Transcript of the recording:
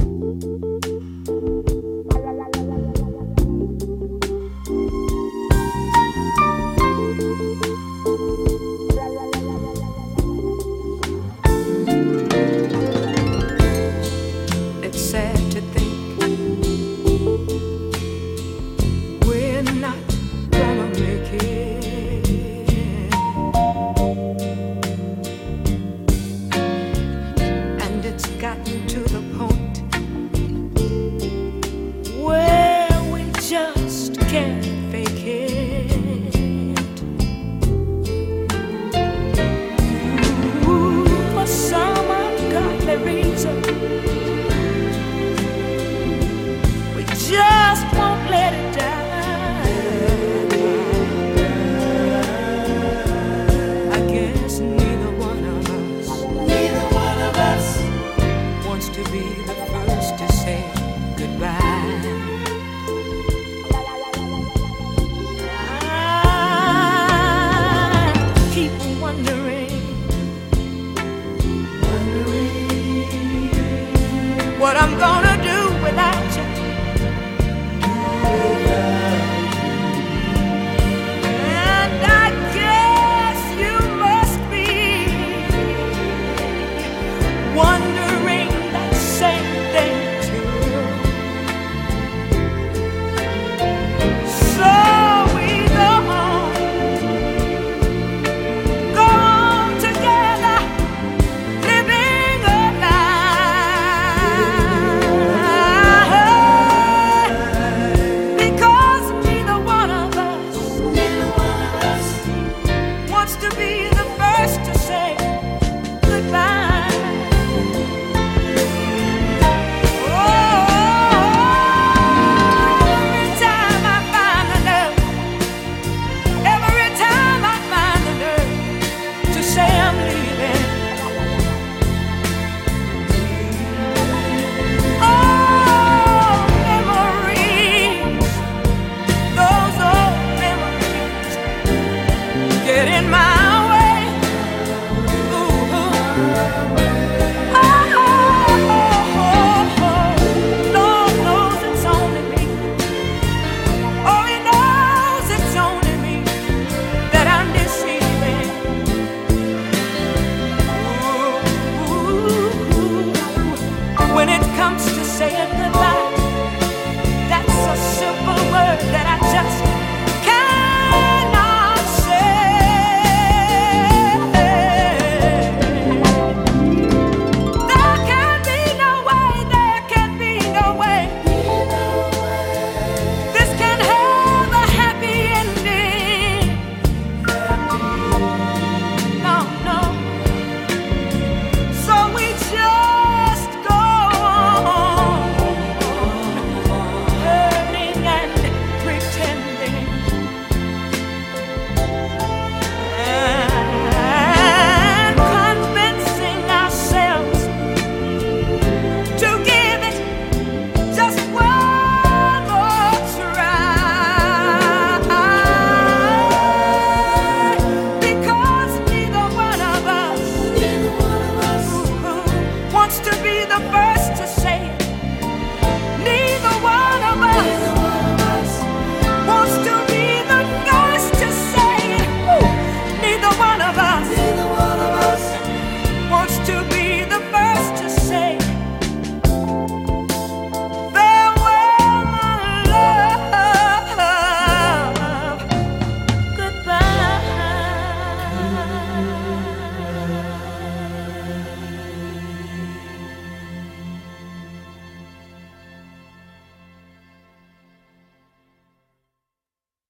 What I'm gonna do without you. And I guess you must be wondering that same thing too. So we go on together, living a life. Because neither one of us wants to be the first to say goodbye. Every time I find the nerve, every time I find the nerve to say I'm leaving, oh, memories, those old memories get in my way. Ooh. Lord knows it's only me. Oh, He knows it's only me that I'm deceiving. Ooh. When it comes to saying goodbye.